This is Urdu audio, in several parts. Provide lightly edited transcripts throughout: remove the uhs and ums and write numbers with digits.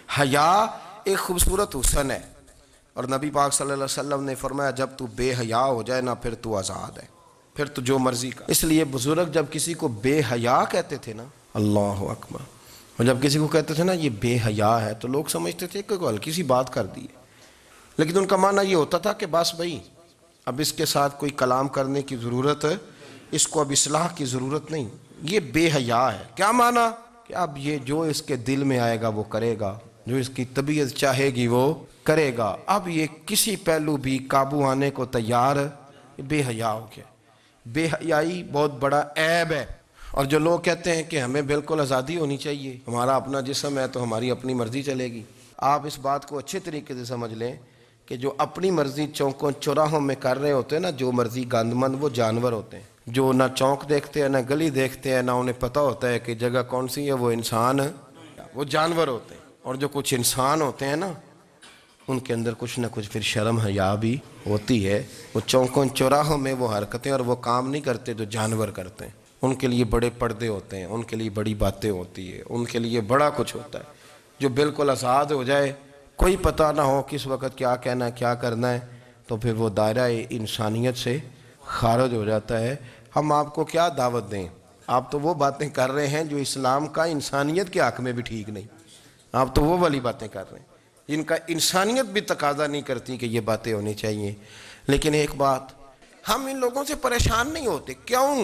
حیا ایک خوبصورت حسن ہے، اور نبی پاک صلی اللہ علیہ وسلم نے فرمایا جب تو بے حیا ہو جائے نا پھر تو آزاد ہے، پھر تو جو مرضی کا۔ اس لیے بزرگ جب کسی کو بے حیا کہتے تھے نا، اللہ اکبر، اور جب کسی کو کہتے تھے نا یہ بے حیا ہے تو لوگ سمجھتے تھے کہ کوئی ہلکی سی بات کر دی ہے، لیکن ان کا معنی یہ ہوتا تھا کہ بس بھائی اب اس کے ساتھ کوئی کلام کرنے کی ضرورت ہے، اس کو اب اصلاح کی ضرورت نہیں، یہ بے حیا ہے۔ کیا معنی؟ کہ اب یہ جو اس کے دل میں آئے گا وہ کرے گا، جو اس کی طبیعت چاہے گی وہ کرے گا، اب یہ کسی پہلو بھی قابو آنے کو تیار بے حیا ہو گیا۔ بے حیائی بہت بڑا عیب ہے، اور جو لوگ کہتے ہیں کہ ہمیں بالکل آزادی ہونی چاہیے، ہمارا اپنا جسم ہے تو ہماری اپنی مرضی چلے گی، آپ اس بات کو اچھے طریقے سے سمجھ لیں کہ جو اپنی مرضی چوکوں چوراہوں میں کر رہے ہوتے ہیں نا، جو مرضی گند مند، وہ جانور ہوتے ہیں، جو نہ چوک دیکھتے ہیں نہ گلی دیکھتے ہیں، نہ انہیں پتہ ہوتا ہے کہ جگہ کون سی ہے، وہ انسان، وہ جانور ہوتے ہیں۔ اور جو کچھ انسان ہوتے ہیں نا، ان کے اندر کچھ نہ کچھ پھر شرم حیا بھی ہوتی ہے، وہ چوکوں چوراہوں میں وہ حرکتیں اور وہ کام نہیں کرتے جو جانور کرتے ہیں، ان کے لیے بڑے پردے ہوتے ہیں، ان کے لیے بڑی باتیں ہوتی ہے، ان کے لیے بڑا کچھ ہوتا ہے۔ جو بالکل آزاد ہو جائے، کوئی پتہ نہ ہو کس وقت کیا کہنا ہے کیا کرنا ہے، تو پھر وہ دائرہ انسانیت سے خارج ہو جاتا ہے۔ ہم آپ کو کیا دعوت دیں؟ آپ تو وہ باتیں کر رہے ہیں جو اسلام کا انسانیت کے حق میں بھی ٹھیک نہیں، آپ تو وہ والی باتیں کر رہے ہیں جن کا انسانیت بھی تقاضا نہیں کرتی کہ یہ باتیں ہونی چاہیے۔ لیکن ایک بات، ہم ان لوگوں سے پریشان نہیں ہوتے، کیوں؟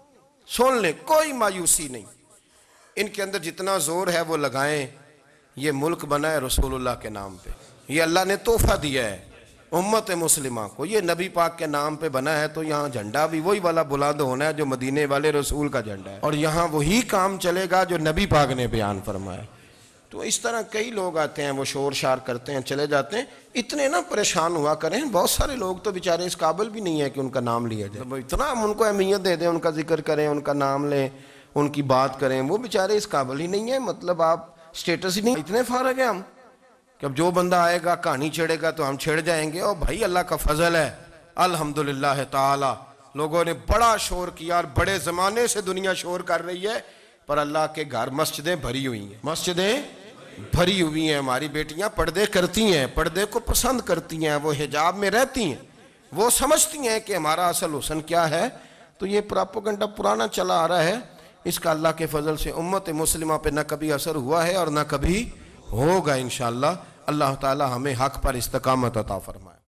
سن لیں، کوئی مایوسی نہیں، ان کے اندر جتنا زور ہے وہ لگائیں۔ یہ ملک بنا ہے رسول اللہ کے نام پہ، یہ اللہ نے تحفہ دیا ہے امت مسلمہ کو، یہ نبی پاک کے نام پہ بنا ہے، تو یہاں جھنڈا بھی وہی والا بلند ہونا ہے جو مدینے والے رسول کا جھنڈا ہے، اور یہاں وہی کام چلے گا جو نبی پاک نے بیان فرمایا۔ تو اس طرح کئی لوگ آتے ہیں، وہ شور شار کرتے ہیں، چلے جاتے ہیں، اتنے نہ پریشان ہوا کریں، بہت سارے لوگ تو بیچارے اس قابل بھی نہیں ہے کہ ان کا نام لیا جائے، اتنا ہم ان کو اہمیت دے دیں، ان کا ذکر کریں، ان کا نام لیں، ان کی بات کریں، وہ بیچارے اس قابل ہی نہیں ہے، مطلب آپ سٹیٹس ہی نہیں، اتنے فارغ ہیں ہم کہ اب جو بندہ آئے گا کہانی چھیڑے گا تو ہم چھیڑ جائیں گے۔ اور بھائی اللہ کا فضل ہے الحمدللہ تعالی، لوگوں نے بڑا شور کیا، اور بڑے زمانے سے دنیا شور کر رہی ہے، پر اللہ کے گھر مسجدیں بھری ہوئی ہیں، مسجدیں بھری ہوئی ہیں، ہماری بیٹیاں پردے کرتی ہیں، پردے کو پسند کرتی ہیں، وہ حجاب میں رہتی ہیں، وہ سمجھتی ہیں کہ ہمارا اصل حسن کیا ہے۔ تو یہ پراپوگنڈا پرانا چلا آ رہا ہے، اس کا اللہ کے فضل سے امت مسلمہ پہ نہ کبھی اثر ہوا ہے اور نہ کبھی ہوگا انشاءاللہ۔ اللہ تعالی ہمیں حق پر استقامت عطا فرمائے۔